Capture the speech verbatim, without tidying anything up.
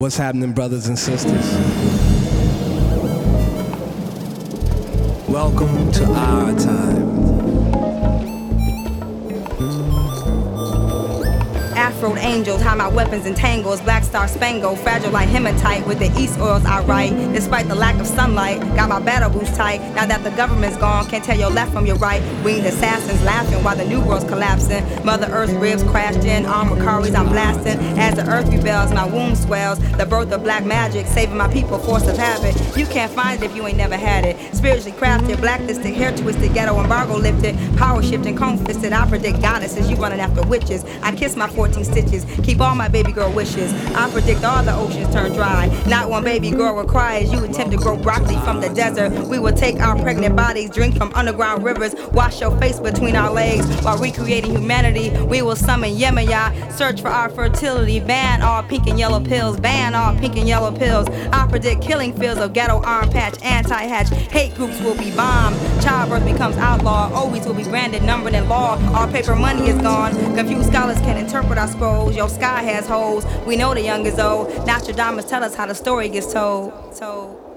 What's happening, brothers and sisters? Welcome to our time. Afro angels, hide my weapons in tangles. Black star spangled, fragile like hematite. With the east oils I write, despite the lack of sunlight. Got my battle boots tight. Now that the government's gone, can't tell your left from your right. Winged assassins laughing while the new world's collapsing. Mother Earth's ribs crashed in, armor Karis I'm blasting. As the earth rebels, my womb swells. The birth of black magic, saving my people, force of habit. You can't find it if you ain't never had it. Spiritually crafted, blacklisted, hair twisted, ghetto embargo lifted, power shifting, comb fisted. I predict goddesses, you running after witches. I kiss my fourteen stitches, keep all my baby girl wishes. I predict all the oceans turn dry. Not one baby girl will cry as you attempt to grow broccoli from the desert. We will take our pregnant bodies, drink from underground rivers, wash your face between our legs while recreating humanity. We will summon Yemaya, search for our fertility, ban all pink and yellow pills, ban all pink and yellow pills. I predict killing fields of ghetto arm patch, anti-hatch, hate groups will be bombed. Childbirth becomes outlaw, always will be branded, numbered in law. Our paper money is gone. Confused scholars can interpret our scrolls. Your sky has holes. We know the young is old. Nostradamus tell us how the story gets told. told.